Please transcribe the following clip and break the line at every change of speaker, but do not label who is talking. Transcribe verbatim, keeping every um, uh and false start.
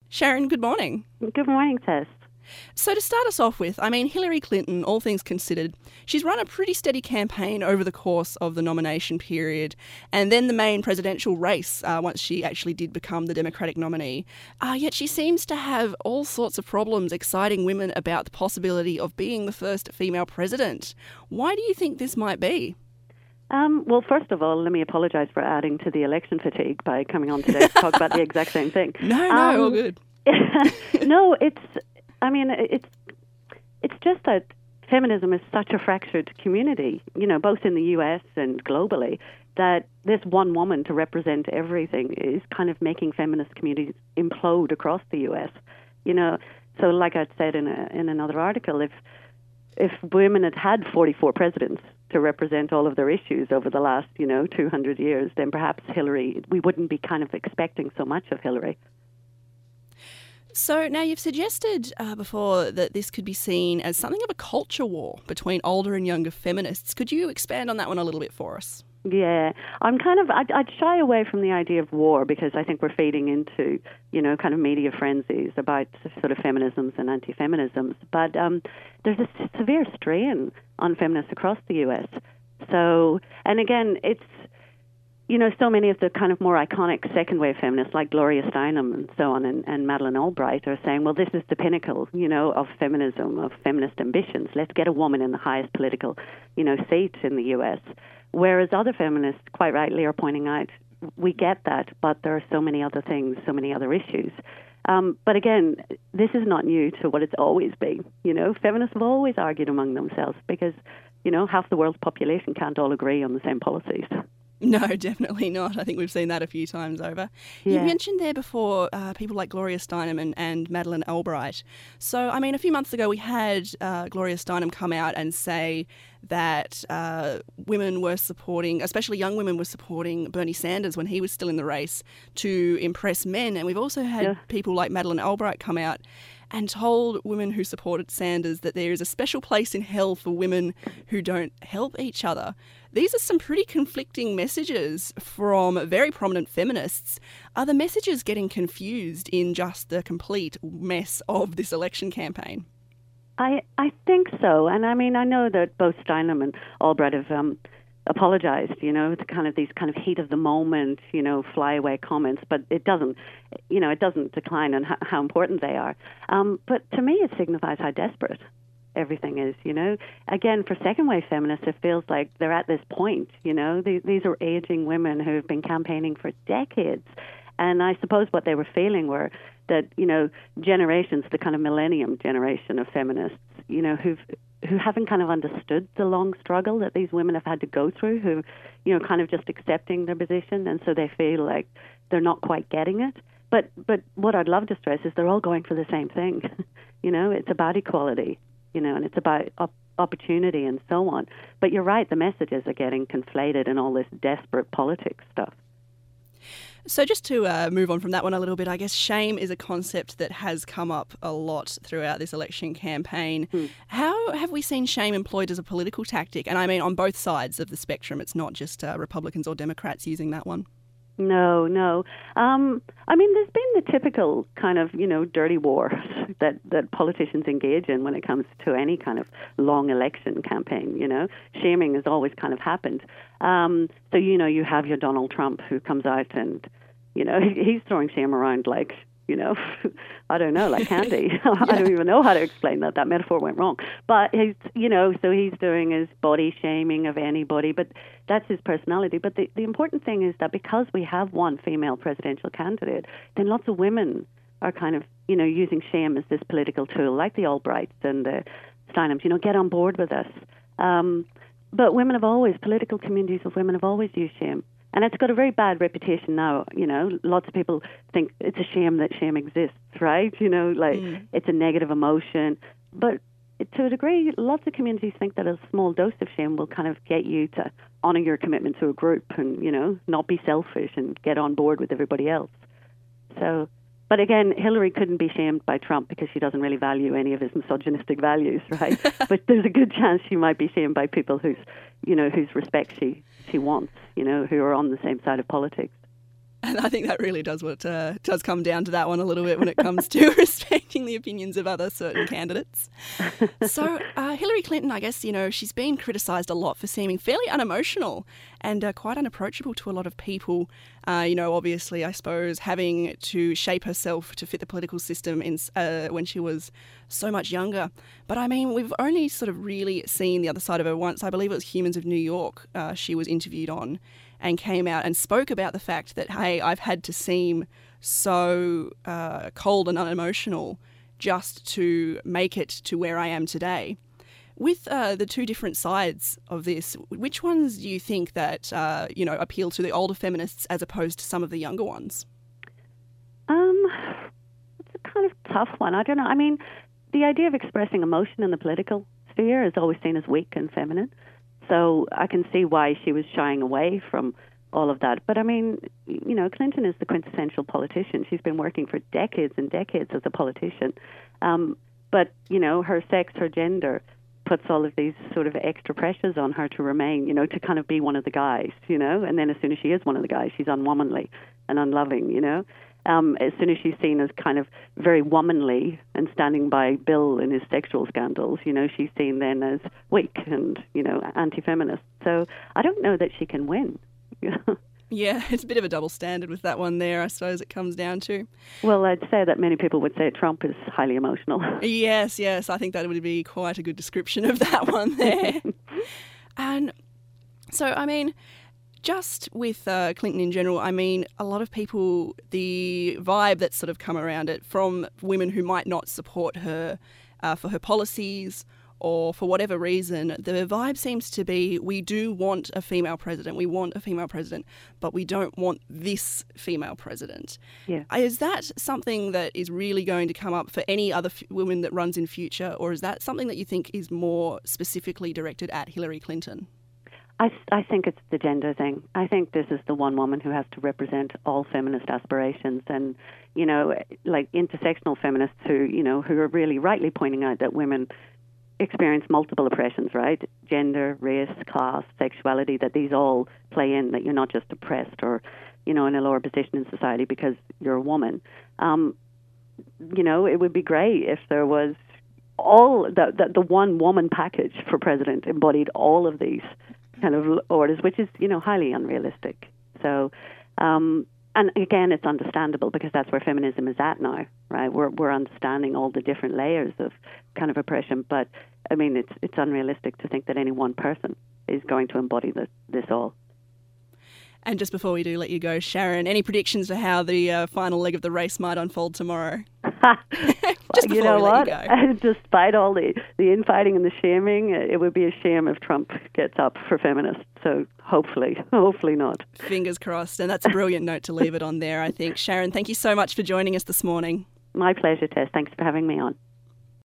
Sharon, good morning.
Good morning, Tess.
So to start us off with, I mean, Hillary Clinton, all things considered, she's run a pretty steady campaign over the course of the nomination period and then the main presidential race uh, once she actually did become the Democratic nominee. Uh, yet she seems to have all sorts of problems exciting women about the possibility of being the first female president. Why do you think this might be?
Um, well, first of all, let me apologise for adding to the election fatigue by coming on today to talk about the exact same thing.
No, no,
um,
all good.
No, it's, I mean, it's it's just that feminism is such a fractured community, you know, both in the U S and globally, that this one woman to represent everything is kind of making feminist communities implode across the U S. You know, so like I said in a, in another article, if if women had had forty-four presidents to represent all of their issues over the last, you know, two hundred years, then perhaps Hillary, we wouldn't be kind of expecting so much of Hillary.
So now you've suggested uh, before that this could be seen as something of a culture war between older and younger feminists. Could you expand on that one a little bit for us?
Yeah, I'm kind of, I'd, I'd shy away from the idea of war because I think we're feeding into, you know, kind of media frenzies about sort of feminisms and anti-feminisms. But um, there's a severe strain on feminists across the U S. So, and again, it's, you know, so many of the kind of more iconic second-wave feminists like Gloria Steinem and so on and, and Madeleine Albright are saying, well, this is the pinnacle, you know, of feminism, of feminist ambitions. Let's get a woman in the highest political, you know, seat in the U S. Whereas other feminists, quite rightly, are pointing out, we get that, but there are so many other things, so many other issues. Um, but again, this is not new to what it's always been. You know, feminists have always argued among themselves because, you know, half the world's population can't all agree on the same policies.
No, definitely not. I think we've seen that a few times over.
Yeah.
You mentioned there before uh, people like Gloria Steinem and, and Madeleine Albright. So, I mean, a few months ago we had uh, Gloria Steinem come out and say that uh, women were supporting, especially young women were supporting Bernie Sanders when he was still in the race to impress men. And we've also had yeah. people like Madeleine Albright come out and told women who supported Sanders that there is a special place in hell for women who don't help each other. These are some pretty conflicting messages from very prominent feminists. Are the messages getting confused in just the complete mess of this election campaign?
I I think so. And I mean, I know that both Steinem and Albright have um, apologized, you know, to kind of these kind of heat of the moment, you know, flyaway comments, but it doesn't, you know, it doesn't decline on how, how important they are. Um, but to me, it signifies how desperate everything is, you know. Again, for second-wave feminists, it feels like they're at this point, you know. These, these are aging women who have been campaigning for decades. And I suppose what they were feeling were that, you know, generations, the kind of millennium generation of feminists, you know, who've who haven't kind of understood the long struggle that these women have had to go through, who, you know, kind of just accepting their position, and so they feel like they're not quite getting it. But but what I'd love to stress is they're all going for the same thing. You know, it's about equality, you know, and it's about op- opportunity and so on. But you're right, the messages are getting conflated in all this desperate politics stuff.
So just to uh, move on from that one a little bit, I guess shame is a concept that has come up a lot throughout this election campaign. Hmm. How have we seen shame employed as a political tactic? And I mean on both sides of the spectrum. It's not just uh, Republicans or Democrats using that one.
No, no. Um, I mean, there's been the typical kind of, you know, dirty war that, that politicians engage in when it comes to any kind of long election campaign, you know. Shaming has always kind of happened. Um, so, you know, you have your Donald Trump who comes out and, you know, he's throwing shame around like, you know, I don't know, like candy. Yeah. I don't even know how to explain that. That metaphor went wrong. But, he's, you know, so he's doing his body shaming of anybody, but that's his personality. But the, the important thing is that because we have one female presidential candidate, then lots of women are kind of, you know, using shame as this political tool, like the Albrights and the Steinems, you know, get on board with us. Um, but women have always, political communities of women have always used shame. And it's got a very bad reputation now, you know. Lots of people think it's a shame that shame exists, right? You know, like mm. it's a negative emotion. But to a degree, lots of communities think that a small dose of shame will kind of get you to honor your commitment to a group and, you know, not be selfish and get on board with everybody else. So, but again, Hillary couldn't be shamed by Trump because she doesn't really value any of his misogynistic values, right? But there's a good chance she might be shamed by people whose, you know, whose respect she, she wants, you know, who are on the same side of politics.
And I think that really does what uh, does come down to that one a little bit when it comes to respecting the opinions of other certain candidates. So uh, Hillary Clinton, I guess, you know, she's been criticised a lot for seeming fairly unemotional and uh, quite unapproachable to a lot of people. Uh, you know, obviously, I suppose, having to shape herself to fit the political system in, uh, when she was so much younger. But I mean, we've only sort of really seen the other side of her once. I believe it was Humans of New York uh, she was interviewed on, and came out and spoke about the fact that, hey, I've had to seem so uh, cold and unemotional just to make it to where I am today. With uh, the two different sides of this, which ones do you think that, uh, you know, appeal to the older feminists as opposed to some of the younger ones?
Um, it's a kind of tough one. I don't know. I mean, the idea of expressing emotion in the political sphere is always seen as weak and feminine. So I can see why she was shying away from all of that. But I mean, you know, Clinton is the quintessential politician. She's been working for decades and decades as a politician. Um, but, you know, her sex, her gender puts all of these sort of extra pressures on her to remain, you know, to kind of be one of the guys, you know. And then as soon as she is one of the guys, she's unwomanly and unloving, you know. Um, as soon as she's seen as kind of very womanly and standing by Bill in his sexual scandals, you know, she's seen then as weak and, you know, anti-feminist. So I don't know that she can win.
Yeah, it's a bit of a double standard with that one there, I suppose it comes down to.
Well, I'd say that many people would say Trump is highly emotional.
Yes, yes, I think that would be quite a good description of that one there. And so, I mean, just with uh, Clinton in general, I mean, a lot of people, the vibe that's sort of come around it from women who might not support her uh, for her policies or for whatever reason, the vibe seems to be, we do want a female president, we want a female president, but we don't want this female president.
Yeah.
Is that something that is really going to come up for any other f- woman that runs in future, or is that something that you think is more specifically directed at Hillary Clinton?
I, I think it's the gender thing. I think this is the one woman who has to represent all feminist aspirations, and, you know, like intersectional feminists who, you know, who are really rightly pointing out that women experience multiple oppressions, right? Gender, race, class, sexuality, that these all play in, that you're not just oppressed or, you know, in a lower position in society because you're a woman. Um, you know, it would be great if there was all, the, the, the one woman package for president embodied all of these kind of orders, which is, you know, highly unrealistic. So, um, and again, it's understandable because that's where feminism is at now, right? We're we're understanding all the different layers of kind of oppression, but I mean, it's it's unrealistic to think that any one person is going to embody this, this all.
And just before we do let you go, Sharon, any predictions for how the uh, final leg of the race might unfold tomorrow? Just before
you know
we
what?
let you go.
Despite all the, the infighting and the shaming, it would be a shame if Trump gets up for feminists. So hopefully, hopefully not.
Fingers crossed. And that's a brilliant note to leave it on there, I think. Sharon, thank you so much for joining us this morning.
My pleasure, Tess. Thanks for having me on.